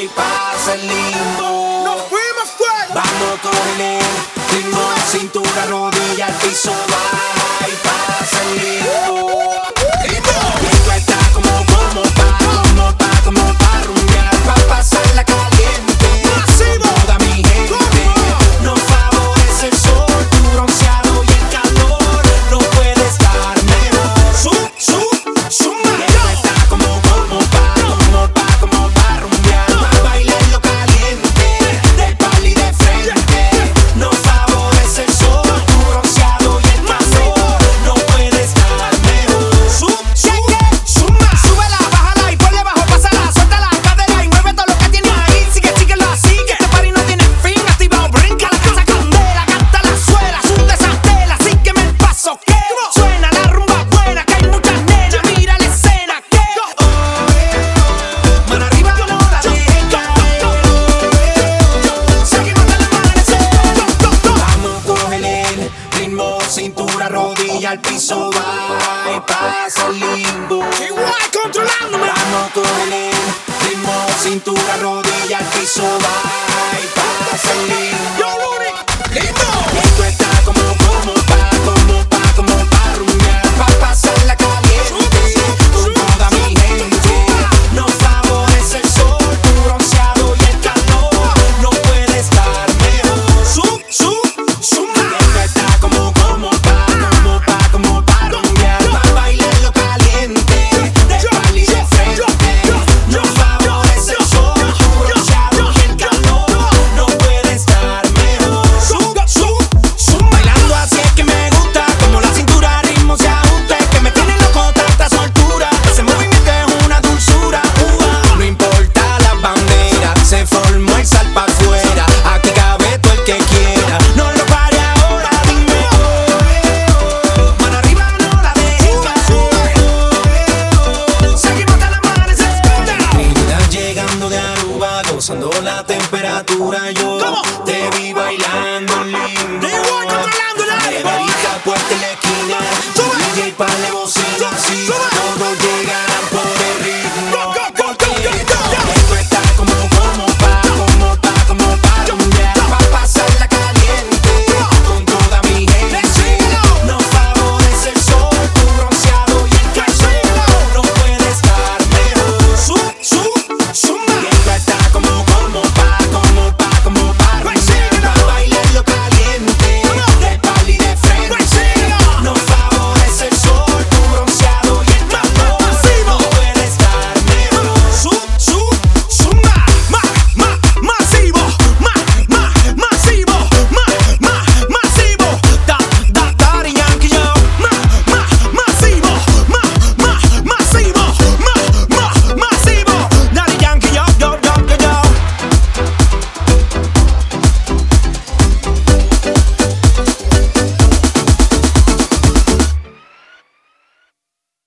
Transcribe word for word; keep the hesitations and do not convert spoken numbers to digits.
y pasa el limbo. ¡Nos fuimos fuera! Vamos con el ritmo, cintura, rodilla, al piso, va y pasa el limbo. Esto está como, como pa, como pa, como pa rumbear, pa pasarla caliente. ¡Masivo! Toda mi gente, nos favorece el sol, tu bronceado y el calor, no puede estar mejor. ¡Sub, sub, suma! Esto está como, como pa, como pa, como pa rumbear, pa bailarlo caliente, del pali de frente. Nos favorece el sol, tu bronceado y el calor, no puede estar mejor. ¡Sub, sub, suma! Súbela, bájala y ponle bajo, pásala, suelta la cadera y mueve todo lo que tienes ahí. Sigue, síguelo así, que este party no tiene fin. Activado, brinca la casa candela, canta la suela, sunde esa tela, sígueme el paso que suena la rumba buena, que hay muchas nenas, mira la escena que Mano arriba, no la dejen caer. seguimos hasta el amanecer. Vamos, cógele el ritmo, cintura, rodilla, al piso, va y pasa el limbo. ¡Igual controlándome! Vamos, cógele el ritmo, cintura, rodilla, al piso, va y pasa el limbo. ¡Yo, Luni! ¡Lindo! Esto está como